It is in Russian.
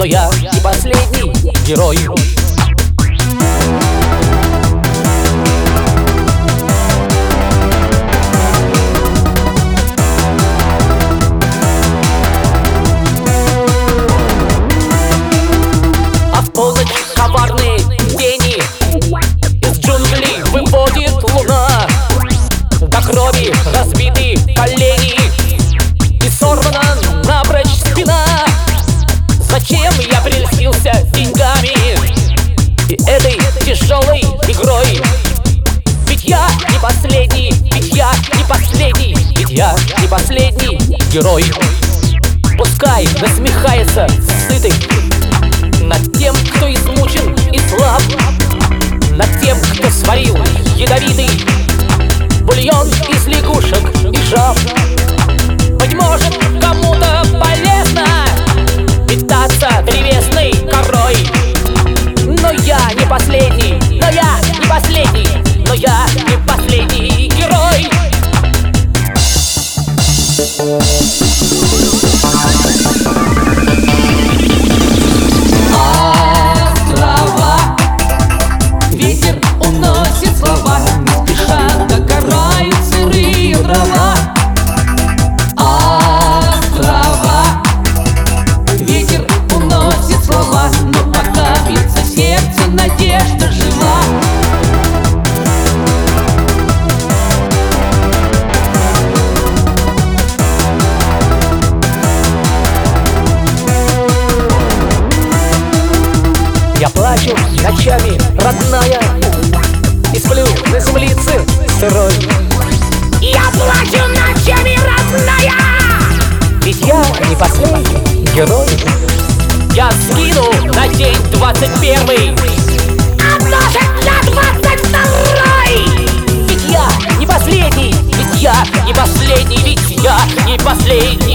я не последний герой. А в полночь коварные тени из джунглей выводит луна. До крови разбиты колени и сорвана напрочь спина. Зачем я прельстился деньгами и этой тяжелой игрой? Ведь я не последний, ведь я не последний, ведь я не последний герой. Пускай насмехается сытый над тем, кто измучен и слаб, над тем, кто сварил ядовитый бульон из лягушек и жаб. Быть может, кому-то полезно питаться древесной корой, но я не последний, но я не последний, но я не последний герой. Острова, ветер уносит слова, не спеша догорают сырые дрова. Острова, ветер уносит слова, но пока бьется сердце, надежда жива. Я плачу ночами, родная, и сплю на землице сырой. Я плачу ночами, родная, Ведь я не последний герой. Я сгину на день 21-й, а может на 22-й. ведь я не последний, ведь я не последний, ведь я не последний